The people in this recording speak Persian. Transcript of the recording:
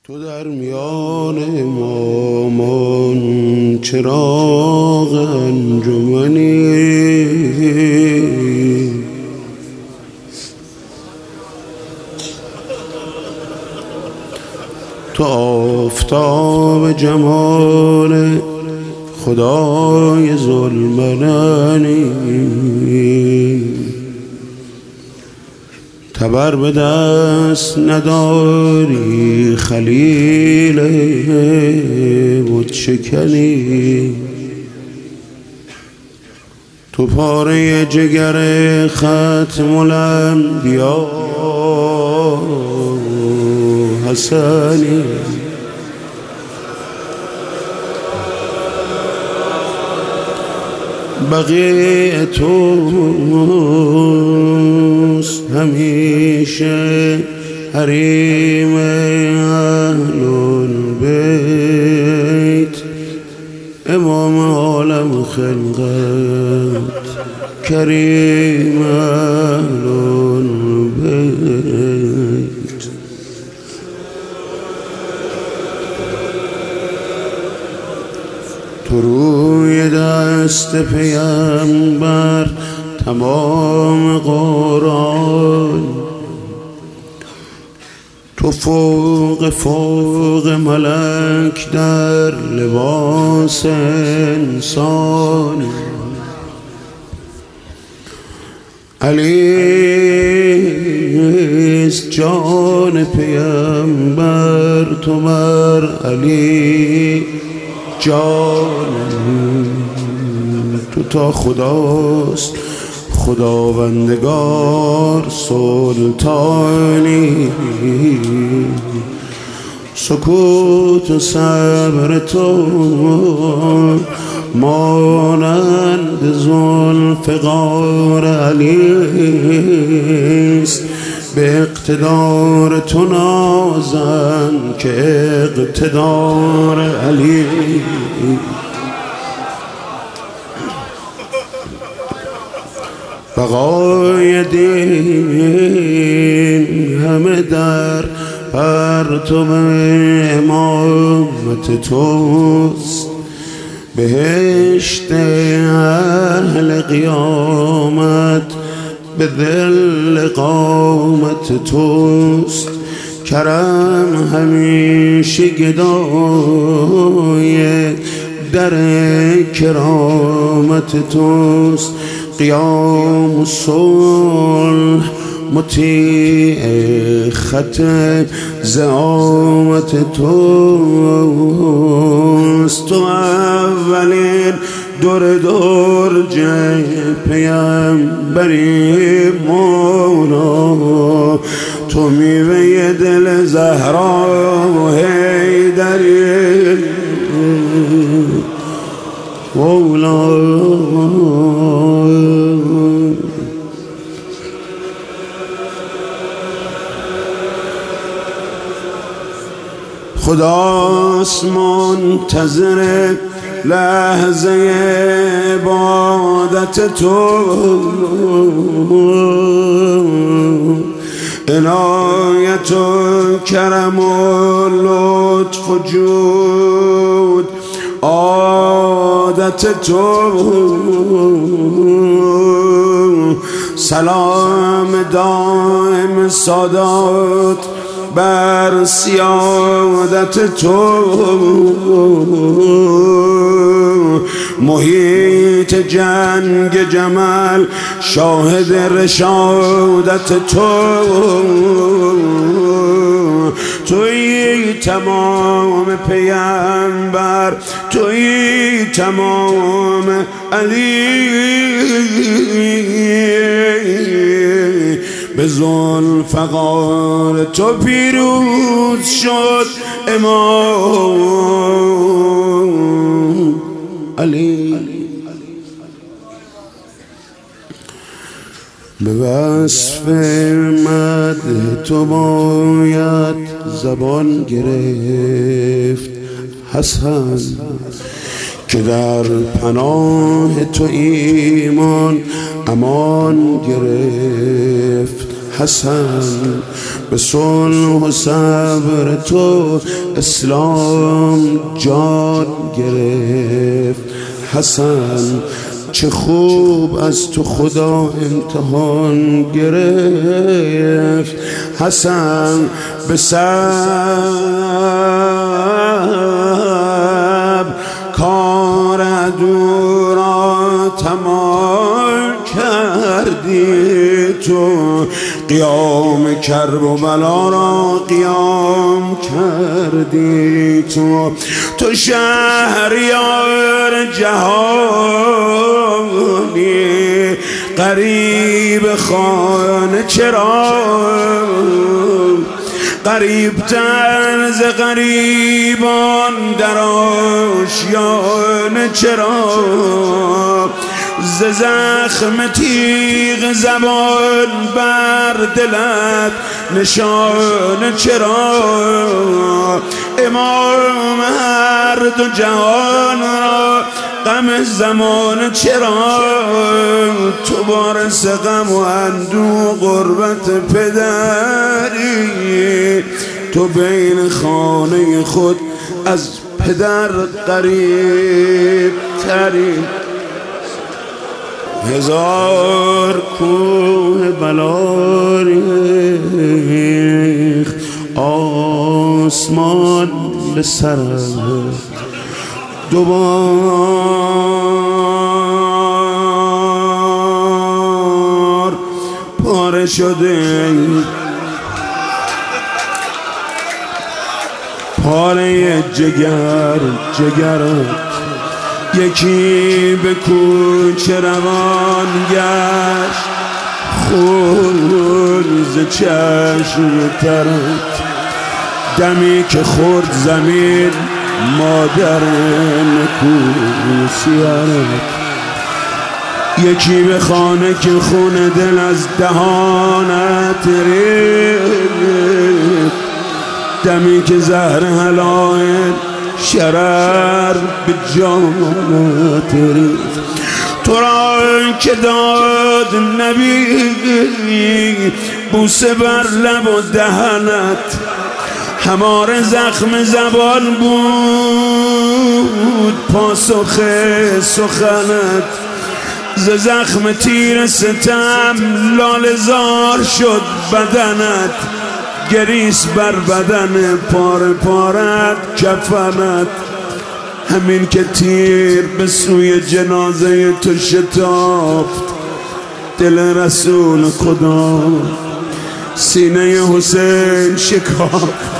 تو در میان مامان چراغ انجمنی، تو آفتاب جمال خدای ذوالمننی، تبر به دست نداری خلیل بت شکنی، تو پاره جگر ختم الانبیا حسنی، بقیه توست همیشه حریم اهل البیت، امام عالم خلقت کریم اهل البیت. تو روی دست پیامبر تمام قرآن، تو فوق ملک در لباس انسان، علیست جان پیامبر، تو بر علی جان، تو تا خداست خداوندگار سلطانی، سکوت و صبر تو مانند ذوالفقار علیست، به اقتدار تو نازن که اقتدار علی، بقای دین همه در پرتو امامت توست، بهشت اهل قیامت به ذل قامت توست، کرم همیشه گدای در کرامت توست، قیام و صلح مطیع خط زعامت توست، تو اولین درج پیامبری مولا، تو میوه دل زهرا و حیدری مولا، خداست منتظر لحظه عبادت تو، عنایت و کرم و لطف و جود عادت تو، سلام دائم سادات بر سیادت تو، محیط جنگ جمل شاهد رشادت تو، تویی تمام پیامبر، تویی تمام علی، به ذوالفقار تو پیروز شد امام علی، به وصف مدح تو باید زبان گرفت حسن، که در پناه تو ایمان امان گرفت حسن، به صلح و صبر تو اسلام جان گرفت. حسن چه خوب از تو خدا امتحان گرفت. حسن به صبر کار عدو را تمام کردی تو، قیام کرب و بلا را قیام کردی تو. تو شهریار جهانی غریب خانه چرا، غریب‌تر ز غریبان در آشیانه چرا، ز زخم تیغ زبان بر دلت نشانه چرا، امام هر دو جهان را غم زمان چرا، تو بارس غم و اندوه غربت پدری، تو بین خانه خود از پدر قریب تری. هزار کوه بلا ریخت آسمان به سرم، دوبار پاره شده پاره جگرت، یکی به کوچه روان گشت خون ز چشم ترت، دمی که خورد زمین مادر نکوسیارت، یکی به خانه که خون دل از دهانت ریخت، دمی که زهر حلال شرر به جانت ریخت. تو را که داد نبی بوسه بر لب و دهنت، هماره زخم زبان بود پاسخ سخنت، ز زخم تیر ستم لاله‌زار شد بدنت، گریست بر بدن پاره پارت کفنت، همین که تیر به سوی جنازه تو شتافت، دل رسول خدا سینه حسین شکافت.